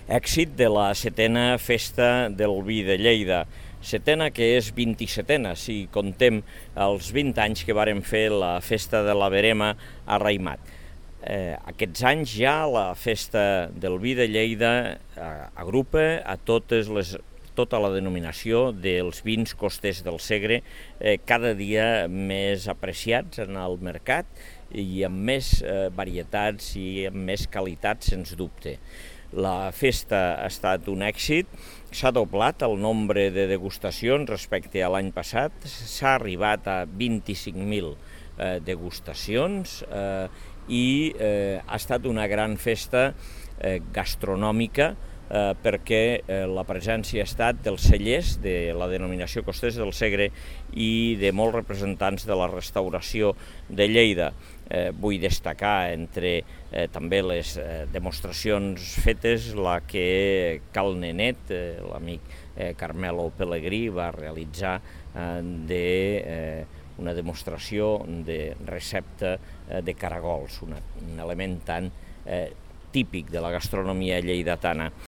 èxit de la setena festa del vi de Lleida. Setena que és 27a, si contem els 20 anys que vàrem fer la festa de la Verema a Raimat. Aquests anys ja la festa del vi de Lleida agrupa a tota la denominació dels vins costers del Segre, cada dia més apreciats en el mercat i amb més varietats i amb més qualitat, sens dubte. La festa ha estat un èxit, s'ha doblat el nombre de degustacions respecte a l'any passat, s'ha arribat a 25.000 degustacions i ha estat una gran festa gastronòmica perquè la presència ha estat dels cellers de la denominació Costers del Segre i de molts representants de la restauració de Lleida. Vull destacar entre també les demostracions fetes la que Cal Nenet, l'amic Carmelo Pellegrí, va realitzar una demostració de recepta de caragols, un element tan típic de la gastronomia lleidatana.